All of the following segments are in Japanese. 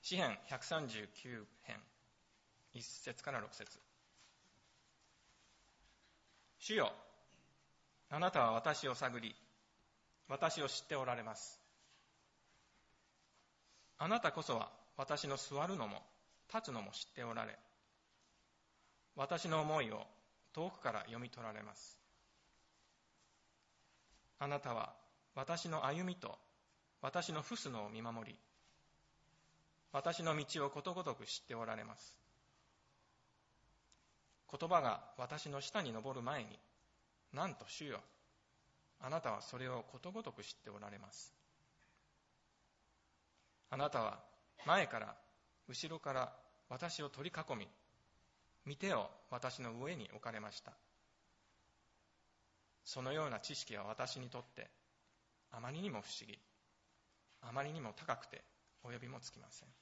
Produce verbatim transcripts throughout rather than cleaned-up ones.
詩編ひゃくさんじゅうきゅう編いっ節からろく節。主よ、あなたは私を探り、私を知っておられます。あなたこそは私の座るのも立つのも知っておられ、私の思いを遠くから読み取られます。あなたは私の歩みと私の臥すのを見守り、私の道をことごとく知っておられます。言葉が私の舌に上る前に、なんと主よ、あなたはそれをことごとく知っておられます。あなたは前から後ろから私を取り囲み、御手を私の上に置かれました。そのような知識は私にとってあまりにも不思議、あまりにも高くて及びもつきません。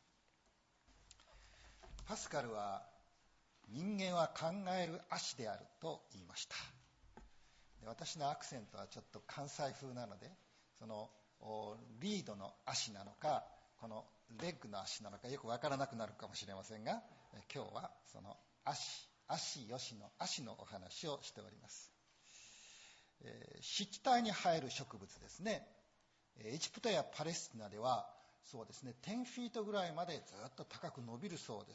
パスカルは人間は考える足であると言いました。で、私のアクセントはちょっと関西風なので、そのリードの足なのかこのレッグの足なのかよくわからなくなるかもしれませんが、今日はその足足よしの足のお話をしております。えー、湿地帯に生える植物ですね。エジプトやパレスチナではそうですね、じゅうフィートぐらいまでずっと高く伸びるそうです。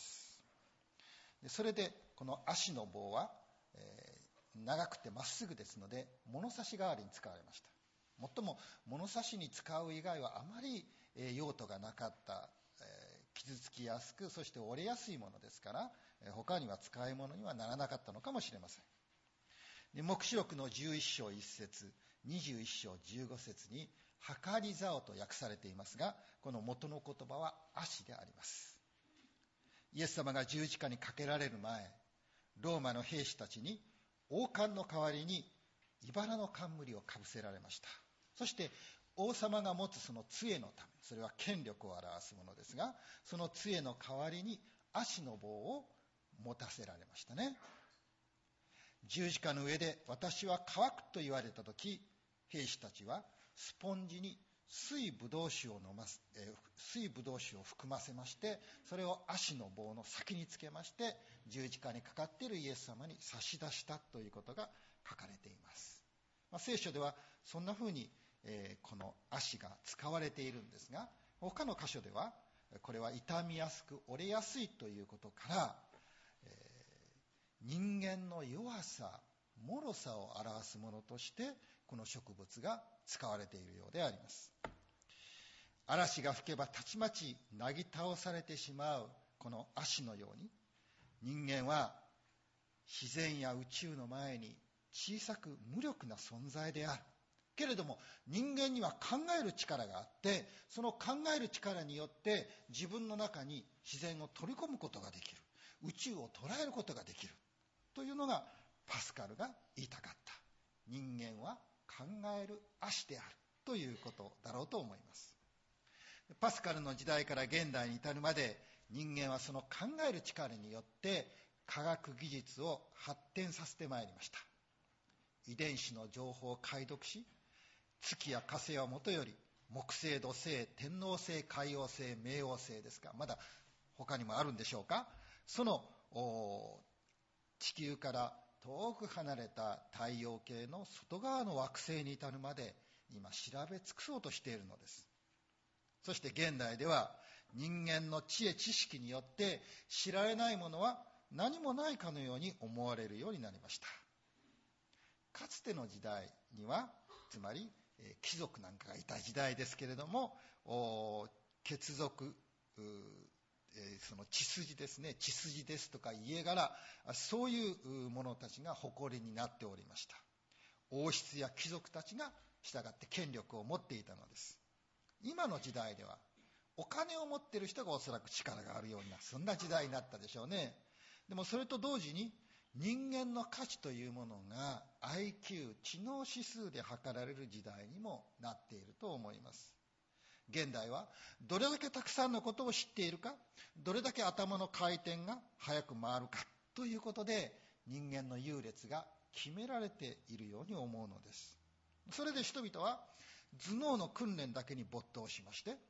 で、それでこの足の棒は、えー、長くてまっすぐですので物差し代わりに使われました。もっとも物差しに使う以外はあまり、えー、用途がなかった、えー、傷つきやすくそして折れやすいものですから、えー、他には使い物にはならなかったのかもしれません。で、黙示録のじゅういっ章いっ節、にじゅういっ章じゅうご節に計り竿と訳されていますが、この元の言葉は足であります。イエス様が十字架にかけられる前、ローマの兵士たちに王冠の代わりに茨の冠をかぶせられました。そして王様が持つその杖のため、それは権力を表すものですが、その杖の代わりに足の棒を持たせられましたね。十字架の上で私は乾くと言われたとき、兵士たちはスポンジに水ブドウ酒を飲ます、えー、水ブドウ酒を含ませまして、それを足の棒の先につけまして、十字架にかかっているイエス様に差し出したということが書かれています。まあ、聖書ではそんなふうに、えー、この足が使われているんですが、他の箇所ではこれは傷みやすく折れやすいということから、えー人間の弱さ、脆さを表すものとしてこの植物が使われているようであります。嵐が吹けばたちまちなぎ倒されてしまうこの足のように、人間は自然や宇宙の前に小さく無力な存在である。けれども人間には考える力があって、その考える力によって自分の中に自然を取り込むことができる、宇宙を捉えることができるというのがパスカルが言いたかった。人間は考える足であるということだろうと思います。パスカルの時代から現代に至るまで、人間はその考える力によって科学技術を発展させてまいりました。遺伝子の情報を解読し、月や火星はもとより木星、土星、天王星、海王星、冥王星ですが、まだ他にもあるんでしょうか。その地球から遠く離れた太陽系の外側の惑星に至るまで今調べ尽くそうとしているのです。そして現代では人間の知恵知識によって知られないものは何もないかのように思われるようになりました。かつての時代には、つまり、えー、貴族なんかがいた時代ですけれども、血族、えー、その血筋ですね、血筋ですとか家柄、そういう者たちが誇りになっておりました。王室や貴族たちが従って権力を持っていたのです。今の時代ではお金を持っている人がおそらく力があるような、そんな時代になったでしょうね。でもそれと同時に人間の価値というものが アイキュー 知能指数で測られる時代にもなっていると思います。現代はどれだけたくさんのことを知っているか、どれだけ頭の回転が早く回るかということで人間の優劣が決められているように思うのです。それで人々は頭脳の訓練だけに没頭しまして、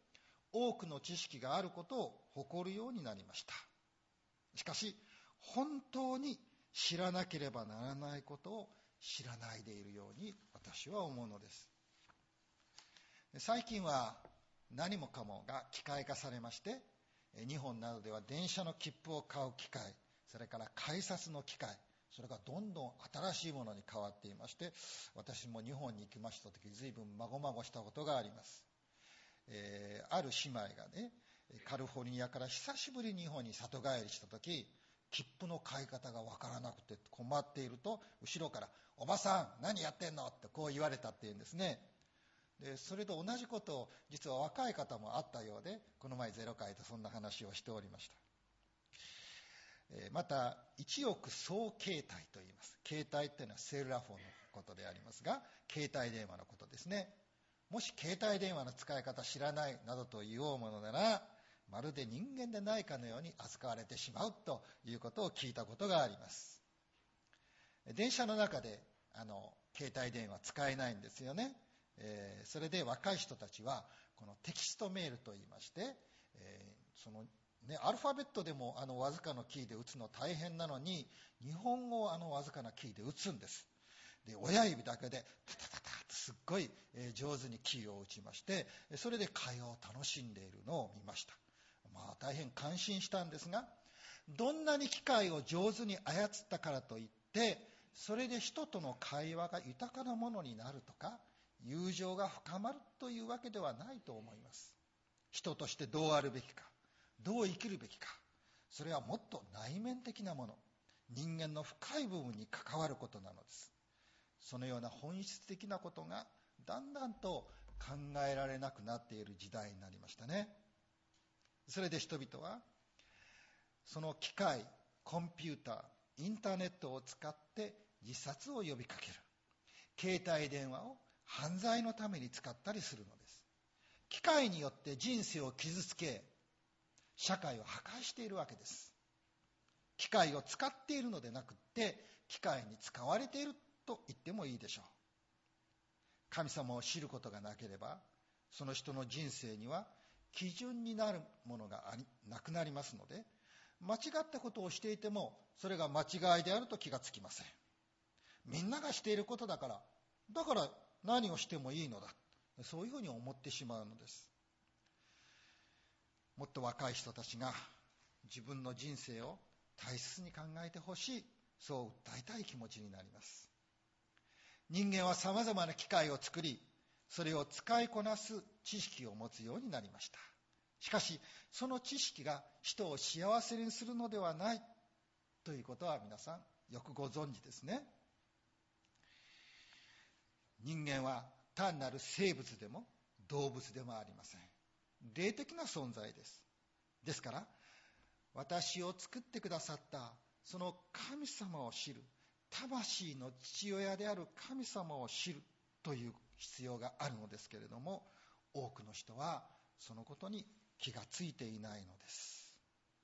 多くの知識があることを誇るようになりました。しかし本当に知らなければならないことを知らないでいるように私は思うのです。最近は何もかもが機械化されまして、日本などでは電車の切符を買う機械、それから改札の機械、それがどんどん新しいものに変わっていまして、私も日本に行きました時随分まごまごしたことがあります。えー、ある姉妹がね、カリフォルニアから久しぶりに日本に里帰りした時、切符の買い方がわからなくて困っていると、後ろからおばさん何やってんのってこう言われたっていうんですね。でそれと同じことを実は若い方もあったようで、この前ゼロ回でそんな話をしておりました。えー、また一億総携帯といいます。携帯っていうのはセルラフォンのことでありますが、携帯電話のことですね。もし携帯電話の使い方知らないなどと言おうものなら、まるで人間でないかのように扱われてしまうということを聞いたことがあります。電車の中であの携帯電話使えないんですよね。えー、それで若い人たちはこのテキストメールといいまして、えー、そのね、アルファベットでもあのわずかなキーで打つの大変なのに、日本語をあのわずかなキーで打つんです。で親指だけでタタタタとすっごい上手にキーを打ちまして、それで会話を楽しんでいるのを見ました。まあ大変感心したんですが、どんなに機械を上手に操ったからといってそれで人との会話が豊かなものになるとか友情が深まるというわけではないと思います。人としてどうあるべきか、どう生きるべきか、それはもっと内面的なもの、人間の深い部分に関わることなのです。そのような本質的なことがだんだんと考えられなくなっている時代になりましたね。それで人々はその機械、コンピューター、インターネットを使って自殺を呼びかける。携帯電話を犯罪のために使ったりするのです。機械によって人生を傷つけ、社会を破壊しているわけです。機械を使っているのでなくって機械に使われていると言ってもいいでしょう。神様を知ることがなければ、その人の人生には基準になるものがありなくなりますので、間違ったことをしていてもそれが間違いであると気がつきません。みんながしていることだからだから何をしてもいいのだ、そういうふうに思ってしまうのです。もっと若い人たちが自分の人生を大切に考えてほしい、そう訴えたい気持ちになります。人間はさまざまな機械を作り、それを使いこなす知識を持つようになりました。しかしその知識が人を幸せにするのではないということは皆さんよくご存知ですね。人間は単なる生物でも動物でもありません。霊的な存在です。ですから私を作ってくださったその神様を知る、魂の父親である神様を知るという必要があるのですけれども、多くの人はそのことに気がついていないのです。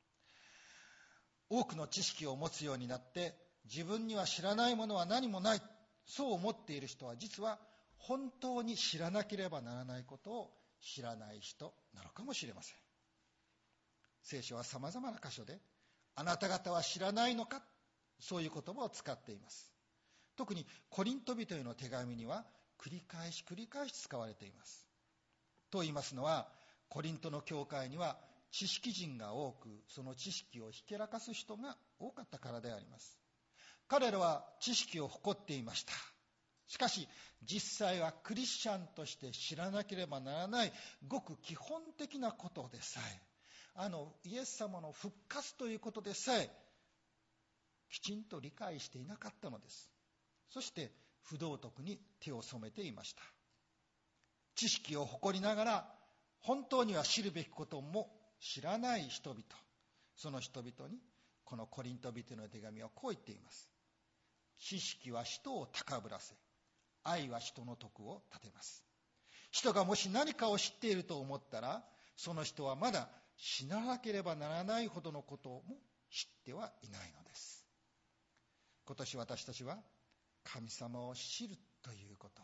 多くの知識を持つようになって自分には知らないものは何もない、そう思っている人は実は本当に知らなければならないことを知らない人なのかもしれません。聖書はさまざまな箇所であなた方は知らないのか、そういう言葉を使っています。特にコリント人への手紙には繰り返し繰り返し使われています。と言いますのは、コリントの教会には知識人が多く、その知識をひけらかす人が多かったからであります。彼らは知識を誇っていました。しかし実際はクリスチャンとして知らなければならないごく基本的なことでさえ、あのイエス様の復活ということでさえきちんと理解していなかったのです。そして不道徳に手を染めていました。知識を誇りながら本当には知るべきことも知らない人々、その人々にこのコリント人の手紙はこう言っています。知識は人を高ぶらせ、愛は人の徳を立てます。人がもし何かを知っていると思ったら、その人はまだ死ななければならないほどのことも知ってはいないのです。今年私たちは神様を知るということ、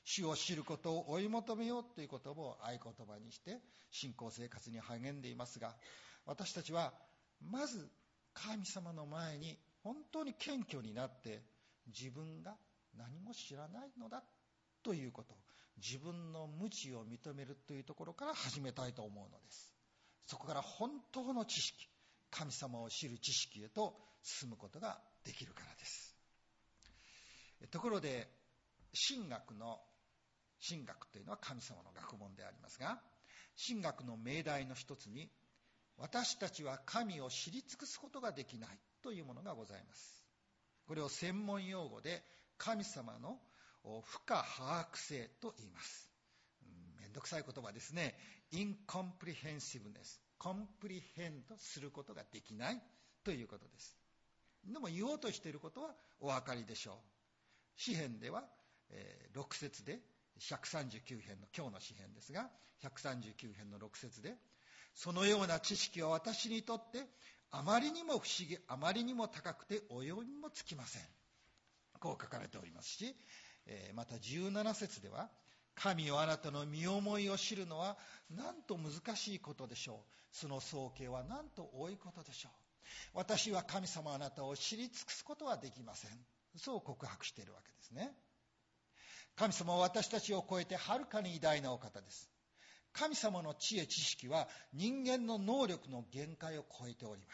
主を知ることを追い求めようということを合言葉にして信仰生活に励んでいますが、私たちはまず神様の前に本当に謙虚になって、自分が何も知らないのだということ、自分の無知を認めるというところから始めたいと思うのです。そこから本当の知識、神様を知る知識へと進むことができるからです。ところで神学の神学というのは神様の学問でありますが、神学の命題の一つに、私たちは神を知り尽くすことができないというものがございます。これを専門用語で神様の不可把握性と言います。めんどくさい言葉ですね。incomprehensiveness、コンプリヘンドすることができないということです。でも言おうとしていることはお分かりでしょう。詩編では、えー、ろく節でひゃくさんじゅうきゅう編の今日の詩編ですが、ひゃくさんじゅうきゅう編のろく節で、そのような知識は私にとってあまりにも不思議、あまりにも高くて及びもつきません、こう書かれておりますし、えー、またじゅうなな節では、神よあなたの身思いを知るのはなんと難しいことでしょう。その総計はなんと多いことでしょう。私は神様あなたを知り尽くすことはできません。そう告白しているわけですね。神様は私たちを超えてはるかに偉大なお方です。神様の知恵知識は人間の能力の限界を超えております。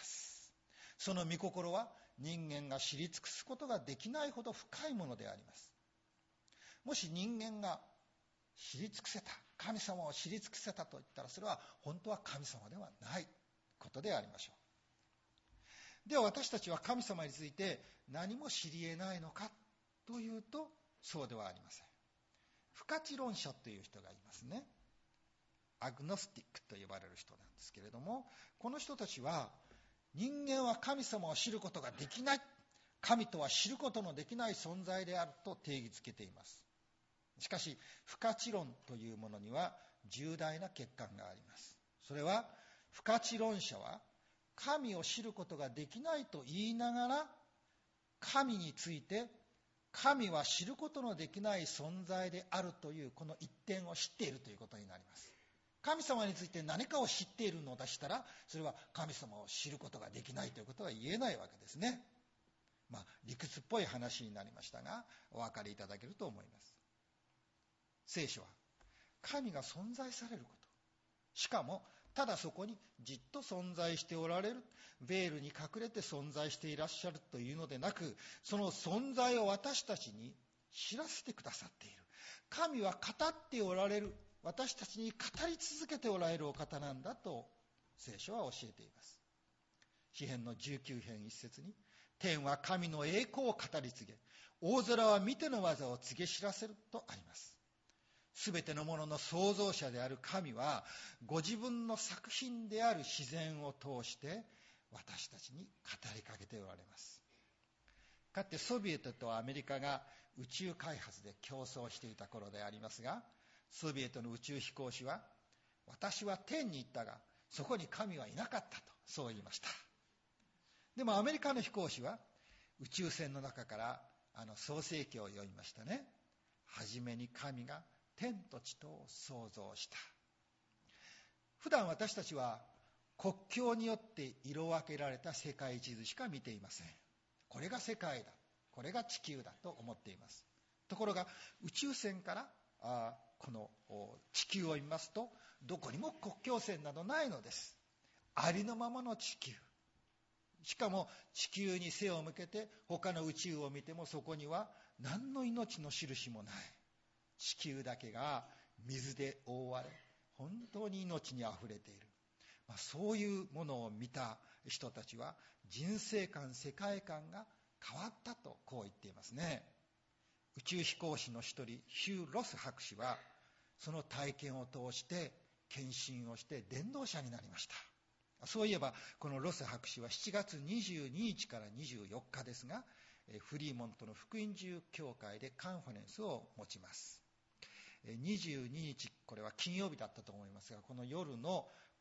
その御心は人間が知り尽くすことができないほど深いものであります。もし人間が知り尽くせた、神様を知り尽くせたと言ったら、それは本当は神様ではないことでありましょう。では私たちは神様について何も知り得ないのかというと、そうではありません。不可知論者という人がいますね。アグノスティックと呼ばれる人なんですけれども、この人たちは人間は神様を知ることができない、神とは知ることのできない存在であると定義づけています。しかし不可知論というものには重大な欠陥があります。それは、不可知論者は神を知ることができないと言いながら、神について神は知ることのできない存在であるというこの一点を知っているということになります。神様について何かを知っているのでしたら、それは神様を知ることができないということは言えないわけですね。まあ理屈っぽい話になりましたが、お分かりいただけると思います。聖書は神が存在されること、しかもただそこにじっと存在しておられる、ベールに隠れて存在していらっしゃるというのでなく、その存在を私たちに知らせてくださっている。神は語っておられる、私たちに語り続けておられるお方なんだと聖書は教えています。詩編のじゅうきゅう編一節に、天は神の栄光を語り継げ、大空は見ての技を告げ知らせるとあります。すべてのものの創造者である神は、ご自分の作品である自然を通して私たちに語りかけておられます。かつてソビエトとアメリカが宇宙開発で競争していた頃でありますが、ソビエトの宇宙飛行士は、私は天に行ったがそこに神はいなかったと、そう言いました。でもアメリカの飛行士は宇宙船の中からあの創世記を読みましたね。はじめに神が天と地とを創造した。普段私たちは国境によって色分けられた世界地図しか見ていません。これが世界だ、これが地球だと思っています。ところが宇宙船からあこの地球を見ますと、どこにも国境線などないのです。ありのままの地球。しかも地球に背を向けて他の宇宙を見ても、そこには何の命の印もない。地球だけが水で覆われ、本当に命にあふれている。まあ、そういうものを見た人たちは、人生観、世界観が変わったとこう言っていますね。宇宙飛行士の一人、ヒュー・ロス博士はその体験を通して献身をして伝道者になりました。そういえばこのロス博士はしちがつにじゅうににちからにじゅうよっかですが、フリーモントの福音自由教会でカンファレンスを持ちます。にじゅうににち、これは金曜日だったと思いますが、この夜の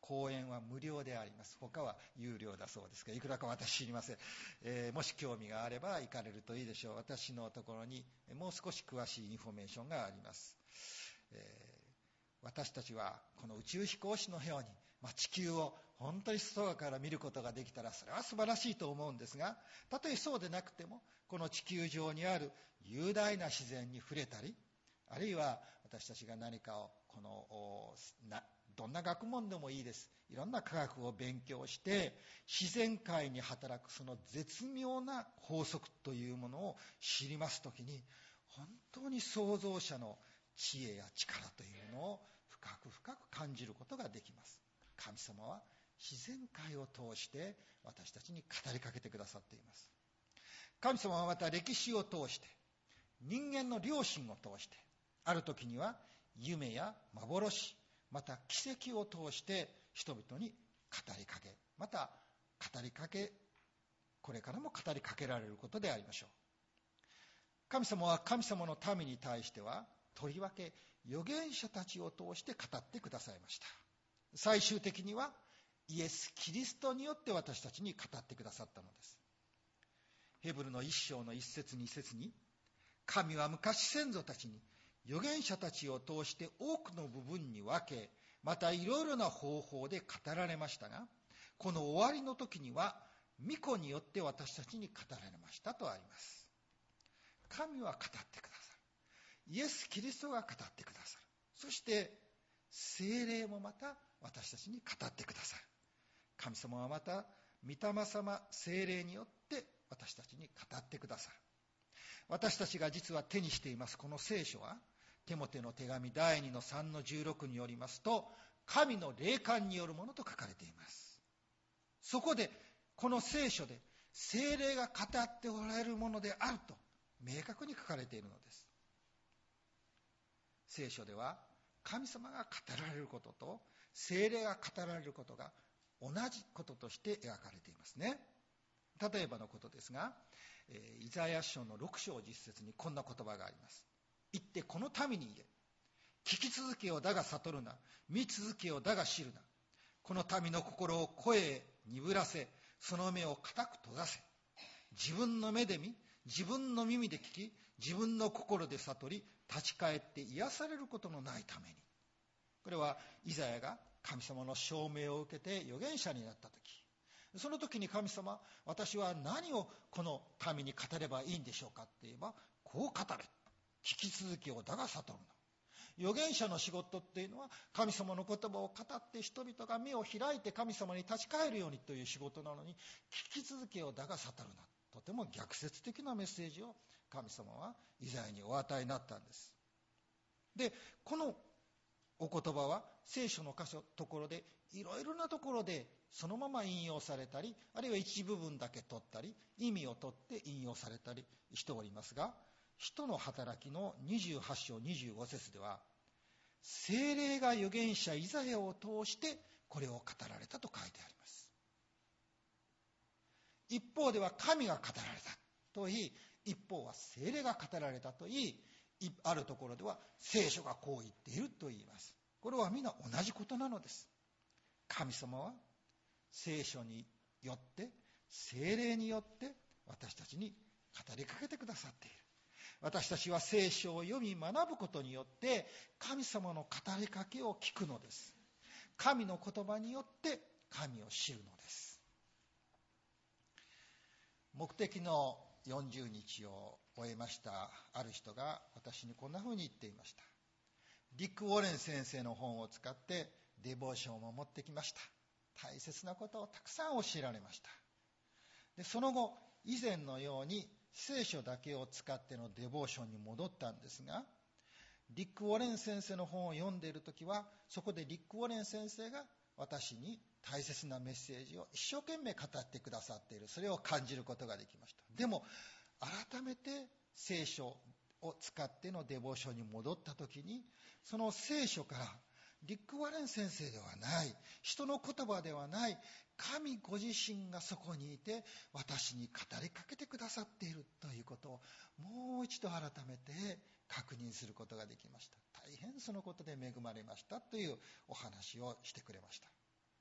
講演は無料であります。他は有料だそうですが、いくらか私知りません。えー、もし興味があれば行かれるといいでしょう。私のところにもう少し詳しいインフォメーションがあります。えー私たちはこの宇宙飛行士のように、まあ、地球を本当に外から見ることができたらそれは素晴らしいと思うんですが、たとえそうでなくてもこの地球上にある雄大な自然に触れたり、あるいは私たちが何かをこのなどんな学問でもいいです、いろんな科学を勉強して自然界に働くその絶妙な法則というものを知りますときに、本当に創造者の知恵や力というのを深く深く感じることができます。神様は自然界を通して私たちに語りかけてくださっています。神様はまた歴史を通して、人間の良心を通して、ある時には夢や幻、また奇跡を通して人々に語りかけ、また語りかけ、これからも語りかけられることでありましょう。神様は神様の民に対してはとりわけ預言者たちを通して語ってくださいました。最終的にはイエス・キリストによって私たちに語ってくださったのです。ヘブルの一章の一節二節に、神は昔先祖たちに預言者たちを通して多くの部分に分け、またいろいろな方法で語られましたが、この終わりの時には御子によって私たちに語られましたとあります。神は語ってくださる。イエス・キリストが語ってくださる。そして聖霊もまた私たちに語ってくださる。神様はまた御霊様聖霊によって私たちに語ってくださる。私たちが実は手にしていますこの聖書は、テモテの手紙だいにのさんのじゅうろくによりますと、神の霊感によるものと書かれています。そこでこの聖書で聖霊が語っておられるものであると明確に書かれているのです。聖書では神様が語られることと聖霊が語られることが同じこととして描かれていますね。例えばのことですが、イザヤ書のろく章じゅっ節にこんな言葉があります。言ってこの民に言え、聞き続けよだが悟るな、見続けよだが知るな。この民の心を声へ鈍らせ、その目を固く閉ざせ。自分の目で見、自分の耳で聞き、自分の心で悟り、立ち返って癒されることのないために。これはイザヤが神様の証明を受けて預言者になった時、その時に神様、私は何をこの民に語ればいいんでしょうかって言えば、こう語れ、聞き続けよだが悟るな。預言者の仕事っていうのは神様の言葉を語って人々が目を開いて神様に立ち返るようにという仕事なのに、聞き続けよだが悟るな、とても逆説的なメッセージを神様はイザヤにお与えになったんです。で、このお言葉は聖書の箇所ところでいろいろなところでそのまま引用されたり、あるいは一部分だけ取ったり、意味を取って引用されたりしておりますが、使徒の働きのにじゅうはち章にじゅうご節では、聖霊が預言者イザヤを通してこれを語られたと書いてあります。一方では神が語られたと言い、一方は聖霊が語られたと言い、あるところでは聖書がこう言っていると言います。これは皆同じことなのです。神様は聖書によって聖霊によって私たちに語りかけてくださっている。私たちは聖書を読み学ぶことによって神様の語りかけを聞くのです。神の言葉によって神を知るのです。目的のよんじゅうにちを終えましたある人が私にこんなふうに言っていました。リック・ウォレン先生の本を使ってデボーションを持ってきました。大切なことをたくさん教えられました。で、その後以前のように聖書だけを使ってのデボーションに戻ったんですが、リック・ウォレン先生の本を読んでいるときは、そこでリック・ウォレン先生が私に大切なメッセージを一生懸命語ってくださっている、それを感じることができました。でも改めて聖書を使ってのデボーションに戻ったときに、その聖書からリック・ワレン先生ではない、人の言葉ではない、神ご自身がそこにいて私に語りかけてくださっているということをもう一度改めて確認することができました。大変そのことで恵まれましたというお話をしてくれました。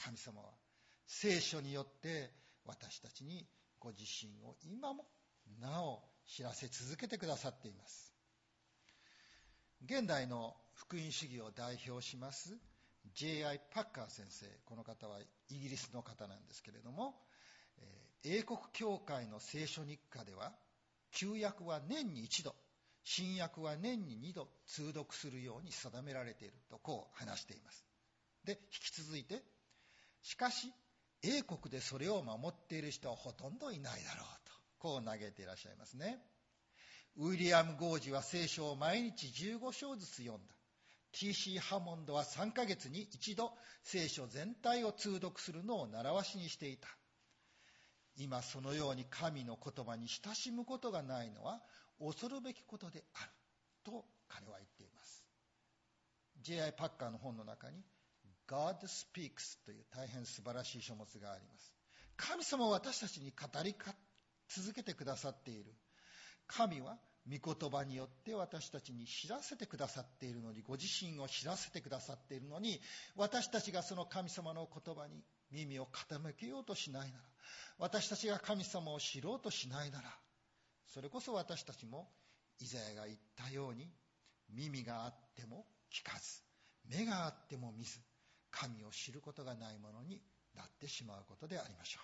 神様は聖書によって私たちにご自身を今もなお知らせ続けてくださっています。現代の福音主義を代表します ジェイアイ パッカー先生、この方はイギリスの方なんですけれども、英国教会の聖書日課では旧約は年に一度、新約は年に二度通読するように定められているとこう話しています。で、引き続いて、しかし英国でそれを守っている人はほとんどいないだろうとこう嘆いていらっしゃいますね。ウィリアム・ゴージは聖書を毎日じゅうご章ずつ読んだ。 ティーシー ハモンドはさんかげつに一度聖書全体を通読するのを習わしにしていた。今そのように神の言葉に親しむことがないのは恐るべきことであると彼は言っています。 ジェイアイ パッカーの本の中に God Speaks という大変素晴らしい書物があります。神様は私たちに語り続けてくださっている。神は御言葉によって私たちに知らせてくださっているのに、ご自身を知らせてくださっているのに、私たちがその神様の言葉に耳を傾けようとしないなら、私たちが神様を知ろうとしないなら、それこそ私たちもイザヤが言ったように、耳があっても聞かず、目があっても見ず、神を知ることがないものになってしまうことでありましょう。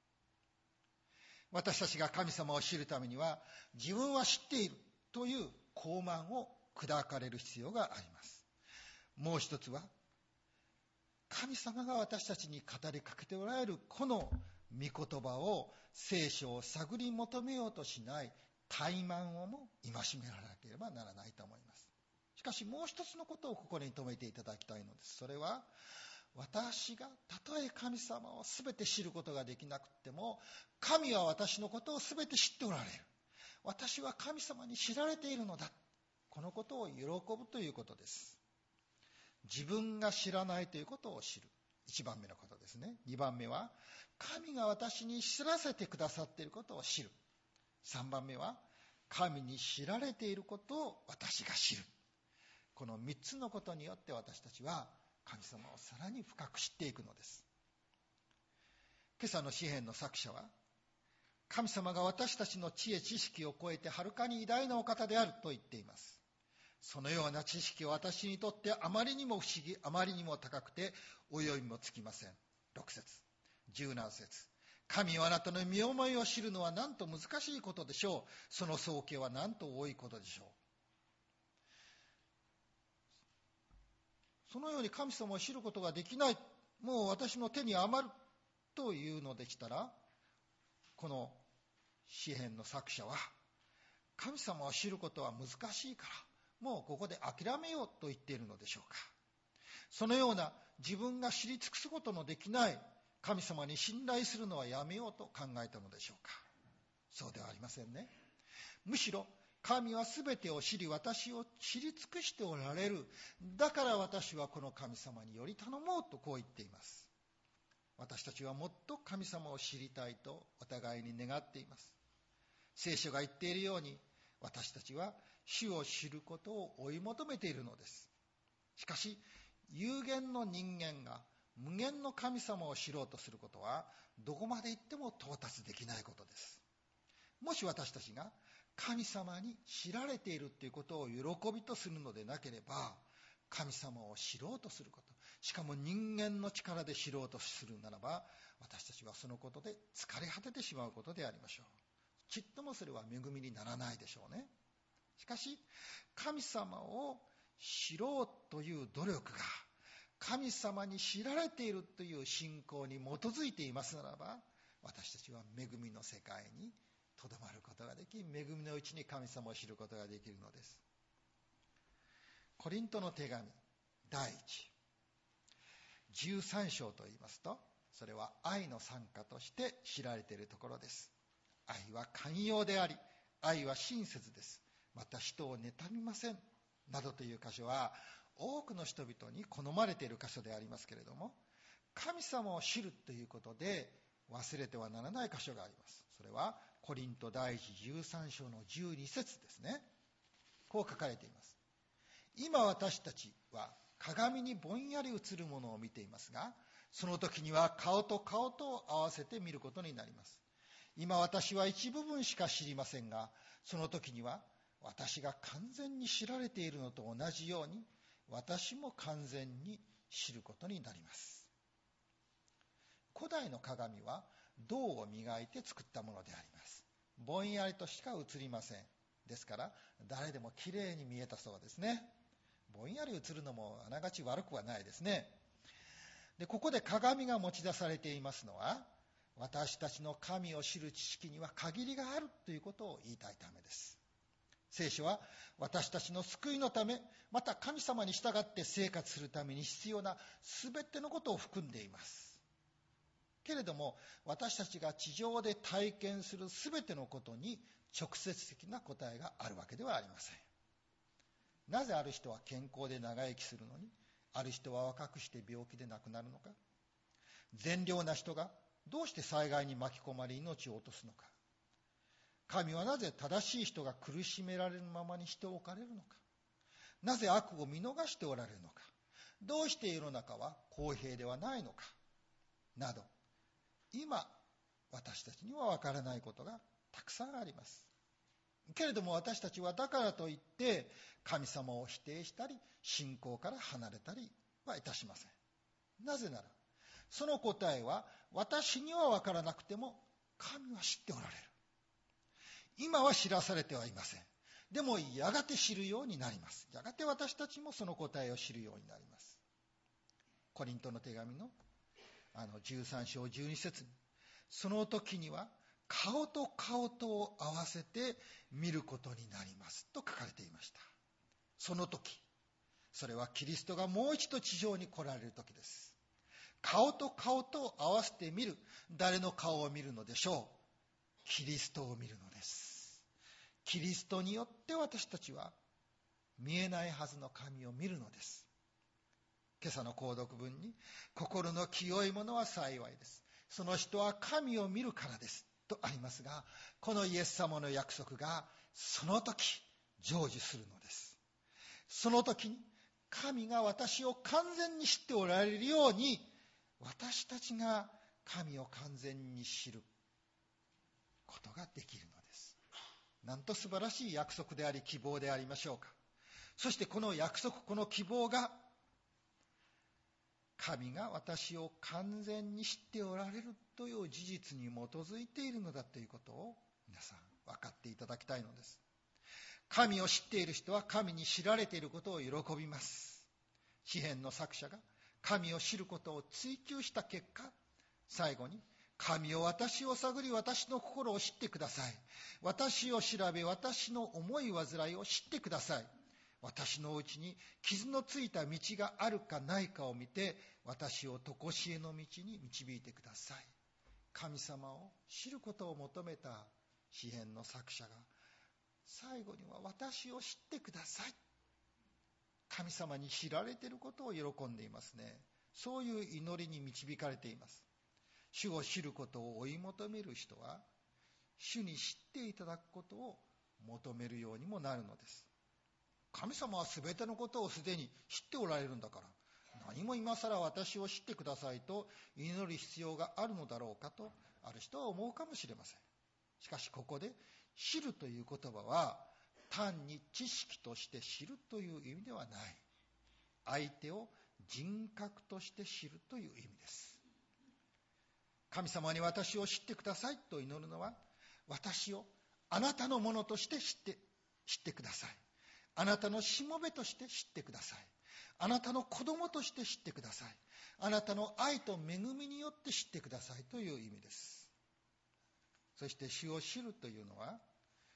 私たちが神様を知るためには、自分は知っているという傲慢を砕かれる必要があります。もう一つは、神様が私たちに語りかけておられるこの御言葉を、聖書を探り求めようとしない怠慢をも戒められなければならないと思います。しかしもう一つのことをここに留めていただきたいのです。それは、私がたとえ神様をすべて知ることができなくても、神は私のことをすべて知っておられる。私は神様に知られているのだ。このことを喜ぶということです。自分が知らないということを知る。一番目のことですね。二番目は、神が私に知らせてくださっていることを知る。三番目は、神に知られていることを私が知る。この三つのことによって私たちは神様をさらに深く知っていくのです。今朝の詩編の作者は、神様が私たちの知恵知識を超えてはるかに偉大なお方であると言っています。そのような知識は私にとってあまりにも不思議、あまりにも高くて及びもつきません。ろく節、じゅうなな節、神はあなたの身思いを知るのはなんと難しいことでしょう。その総計はなんと多いことでしょう。そのように神様を知ることができない、もう私の手に余るというのでしたら、この詩編の作者は、神様を知ることは難しいからもうここで諦めようと言っているのでしょうか。そのような自分が知り尽くすことのできない神様に信頼するのはやめようと考えたのでしょうか。そうではありませんね。むしろ神はすべてを知り、私を知り尽くしておられる。だから私はこの神様により頼もうとこう言っています。私たちはもっと神様を知りたいとお互いに願っています。聖書が言っているように、私たちは主を知ることを追い求めているのです。しかし有限の人間が無限の神様を知ろうとすることは、どこまで行っても到達できないことです。もし私たちが神様に知られているということを喜びとするのでなければ、神様を知ろうとすること、しかも人間の力で知ろうとするならば、私たちはそのことで疲れ果ててしまうことでありましょう。ちっともそれは恵みにならないでしょうね。しかし神様を知ろうという努力が神様に知られているという信仰に基づいていますならば、私たちは恵みの世界にとどまることができ、恵みのうちに神様を知ることができるのです。コリントの手紙第一じゅうさん章といいますと、それは愛の賛歌として知られているところです。愛は寛容であり、愛は親切です。また人を妬みません。などという箇所は多くの人々に好まれている箇所でありますけれども、神様を知るということで忘れてはならない箇所があります。それはコリント第一じゅうさん章のじゅうに節ですね。こう書かれています。今私たちは鏡にぼんやり映るものを見ていますが、 その時には顔と顔と合わせて見ることになります。今私は一部分しか知りませんが、その時には私が完全に知られているのと同じように、私も完全に知ることになります。古代の鏡は銅を磨いて作ったものであります。ぼんやりとしか映りません。ですから誰でもきれいに見えたそうですね。ぼんやり映るのもあながち悪くはないですね。で、ここで鏡が持ち出されていますのは、私たちの神を知る知識には限りがあるということを言いたいためです。聖書は私たちの救いのため、また神様に従って生活するために必要なすべてのことを含んでいます。けれども私たちが地上で体験するすべてのことに直接的な答えがあるわけではありません。なぜある人は健康で長生きするのに、ある人は若くして病気で亡くなるのか。善良な人がどうして災害に巻き込まれ命を落とすのか。神はなぜ正しい人が苦しめられるままにしておかれるのか。なぜ悪を見逃しておられるのか。どうして世の中は公平ではないのか。など、今私たちには分からないことがたくさんあります。けれども私たちはだからといって神様を否定したり信仰から離れたりはいたしません。なぜならその答えは私には分からなくても神は知っておられる。今は知らされてはいません。でもやがて知るようになります。やがて私たちもその答えを知るようになります。コリントの手紙のあのじゅうさん章じゅうに節に、その時には顔と顔とを合わせて見ることになりますと書かれていました。その時、それはキリストがもう一度地上に来られる時です。顔と顔と合わせて見る。誰の顔を見るのでしょう。キリストを見るのです。キリストによって私たちは見えないはずの神を見るのです。今朝の購読文に、心の清い者は幸いです。その人は神を見るからですとありますが、このイエス様の約束がその時成就するのです。その時に神が私を完全に知っておられるように、私たちが神を完全に知ることができるのです。なんと素晴らしい約束であり希望でありましょうか。そしてこの約束、この希望が神が私を完全に知っておられるという事実に基づいているのだということを皆さん分かっていただきたいのです。神を知っている人は神に知られていることを喜びます。詩編の作者が神を知ることを追求した結果、最後に神を私を探り私の心を知ってください。私を調べ私の思い煩いを知ってください。私のうちに傷のついた道があるかないかを見て私を常しえの道に導いてください。神様を知ることを求めた詩編の作者が最後には私を知ってください。神様に知られていることを喜んでいますね。そういう祈りに導かれています。主を知ることを追い求める人は主に知っていただくことを求めるようにもなるのです。神様はすべてのことをすでに知っておられるんだから、何も今更私を知ってくださいと祈る必要があるのだろうかとある人は思うかもしれません。しかしここで知るという言葉は単に知識として知るという意味ではない。相手を人格として知るという意味です。神様に私を知ってくださいと祈るのは、私をあなたのものとして知って、知ってください。あなたのしもべとして知ってください。あなたの子供として知ってください。あなたの愛と恵みによって知ってくださいという意味です。そして主を知るというのは、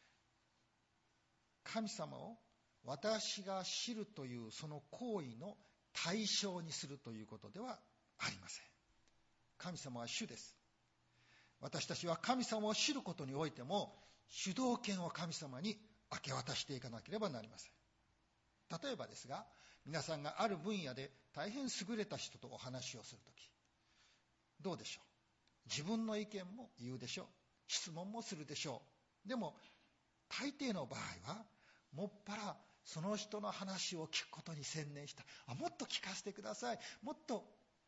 神様を私が知るというその行為の対象にするということではありません。神様は主です。私たちは神様を知ることにおいても主導権を神様に明け渡していかなければなりません。例えばですが、皆さんがある分野で大変優れた人とお話をするとき、どうでしょう。自分の意見も言うでしょう。質問もするでしょう。でも大抵の場合はもっぱらその人の話を聞くことに専念した。あ、もっと聞かせてください。もっと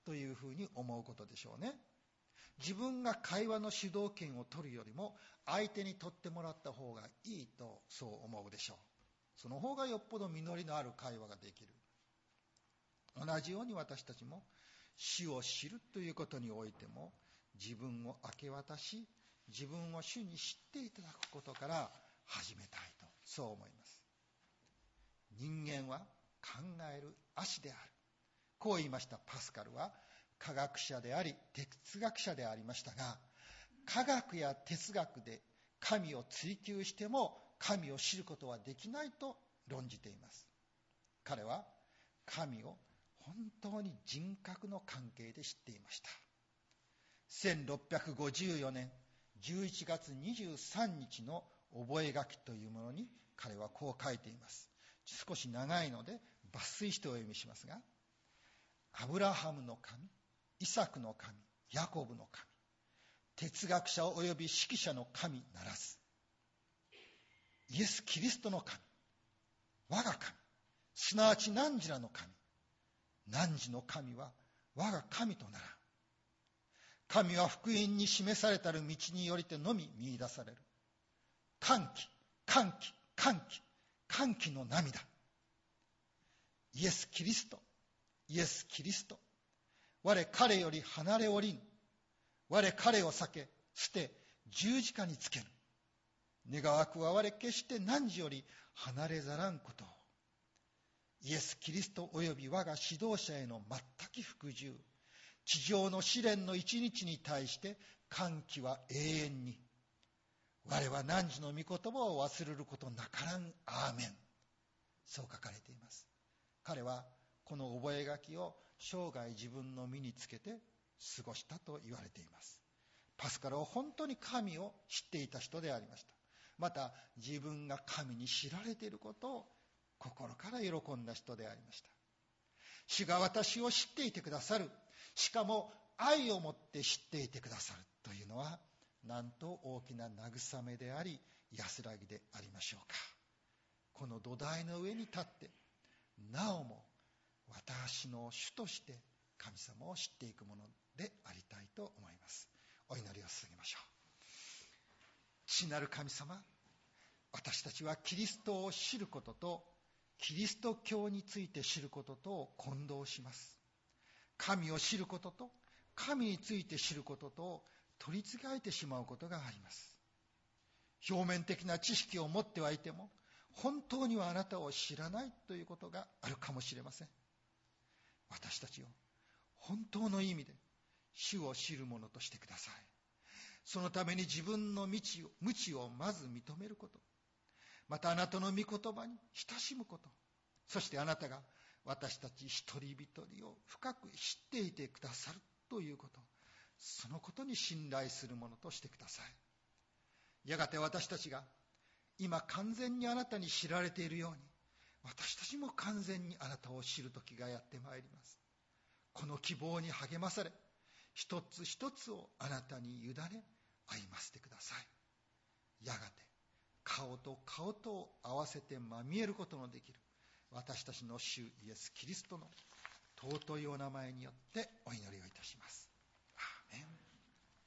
というふうに思うことでしょうね。自分が会話の主導権を取るよりも相手に取ってもらった方がいいとそう思うでしょう。その方がよっぽど実りのある会話ができる。同じように私たちも主を知るということにおいても自分を明け渡し、自分を主に知っていただくことから始めたいとそう思います。人間は考える葦である。こう言いましたパスカルは。科学者であり哲学者でありましたが、科学や哲学で神を追求しても神を知ることはできないと論じています。彼は神を本当に人格の関係で知っていました。せんろっぴゃくごじゅうよねんじゅういちがつにじゅうさんにちの覚書というものに彼はこう書いています。少し長いので抜粋してお読みしますが、アブラハムの神、イサクの神、ヤコブの神、哲学者および指揮者の神ならず、イエス・キリストの神、我が神、すなわち汝らの神、汝の神は我が神とならん。神は福音に示されたる道によりてのみ見出される。歓喜、歓喜、歓喜、歓喜の涙。イエス・キリスト、イエス・キリスト。我彼より離れおりぬ。我彼を避け、捨て、十字架につけぬ。願わくは我決して汝より離れざらんことを。イエス・キリストおよび我が指導者への全き服従。地上の試練の一日に対して歓喜は永遠に。我は汝の御言葉を忘れることなからん。アーメン。そう書かれています。彼はこの覚書を生涯自分の身につけて過ごしたと言われています。パスカルは本当に神を知っていた人でありました。また自分が神に知られていることを心から喜んだ人でありました。主が私を知っていてくださる、しかも愛をもって知っていてくださるというのはなんと大きな慰めであり安らぎでありましょうか。この土台の上に立ってなおも私の主として神様を知っていくものでありたいと思います。お祈りを捧げましょう。父なる神様、私たちはキリストを知ることとキリスト教について知ることとを混同します。神を知ることと神について知ることとを取り違えてしまうことがあります。表面的な知識を持ってはいても本当にはあなたを知らないということがあるかもしれません。私たちを本当の意味で主を知る者としてください。そのために自分の道を無知をまず認めること、またあなたの御言葉に親しむこと、そしてあなたが私たち一人一人を深く知っていてくださるということ、そのことに信頼するものとしてください。やがて私たちが今完全にあなたに知られているように、私たちも完全にあなたを知る時がやってまいります。この希望に励まされ、一つ一つをあなたに委ね歩ませてください。やがて顔と顔と合わせてまみえることのできる私たちの主イエス・キリストの尊いお名前によってお祈りをいたします。